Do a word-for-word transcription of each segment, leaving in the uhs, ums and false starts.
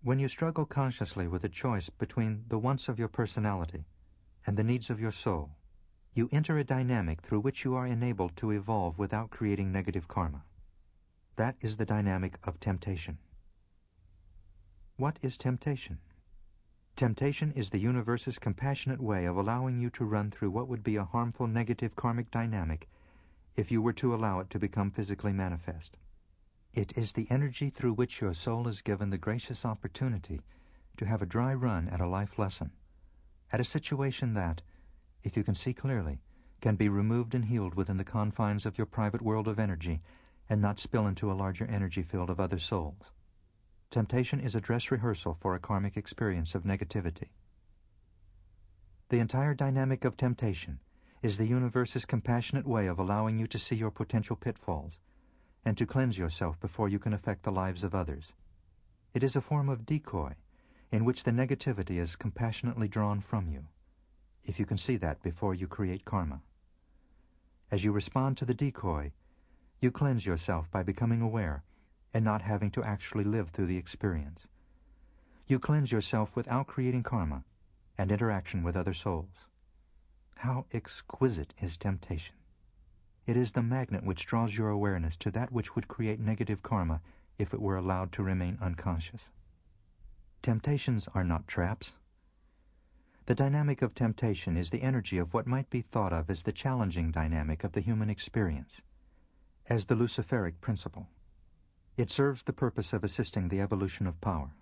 When you struggle consciously with a choice between the wants of your personality and the needs of your soul, you enter a dynamic through which you are enabled to evolve without creating negative karma. That is the dynamic of temptation. What is temptation? Temptation is the universe's compassionate way of allowing you to run through what would be a harmful negative karmic dynamic if you were to allow it to become physically manifest. It is the energy through which your soul is given the gracious opportunity to have a dry run at a life lesson, at a situation that, if you can see clearly, can be removed and healed within the confines of your private world of energy and not spill into a larger energy field of other souls. Temptation is a dress rehearsal for a karmic experience of negativity. The entire dynamic of temptation is the universe's compassionate way of allowing you to see your potential pitfalls and to cleanse yourself before you can affect the lives of others. It is a form of decoy in which the negativity is compassionately drawn from you, if you can see that before you create karma. As you respond to the decoy, you cleanse yourself by becoming aware and not having to actually live through the experience. You cleanse yourself without creating karma and interaction with other souls. How exquisite is temptation! It is the magnet which draws your awareness to that which would create negative karma if it were allowed to remain unconscious. Temptations are not traps. The dynamic of temptation is the energy of what might be thought of as the challenging dynamic of the human experience, as the Luciferic principle. It serves the purpose of assisting the evolution of power.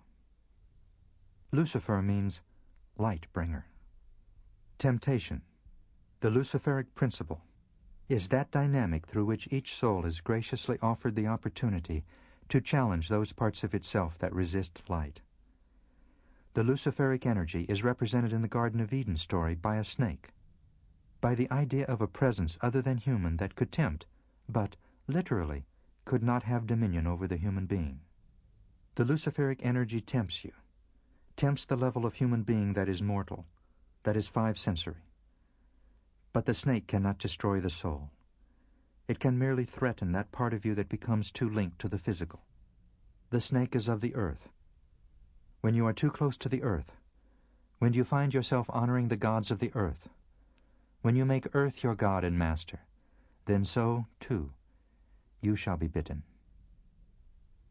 Lucifer means light bringer. Temptation, the Luciferic principle, is that dynamic through which each soul is graciously offered the opportunity to challenge those parts of itself that resist light. The Luciferic energy is represented in the Garden of Eden story by a snake, by the idea of a presence other than human that could tempt, but, literally, could not have dominion over the human being. The Luciferic energy tempts you, tempts the level of human being that is mortal, that is five-sensory. But the snake cannot destroy the soul. It can merely threaten that part of you that becomes too linked to the physical. The snake is of the earth. When you are too close to the earth, when you find yourself honoring the gods of the earth, when you make earth your god and master, then so, too, you shall be bitten.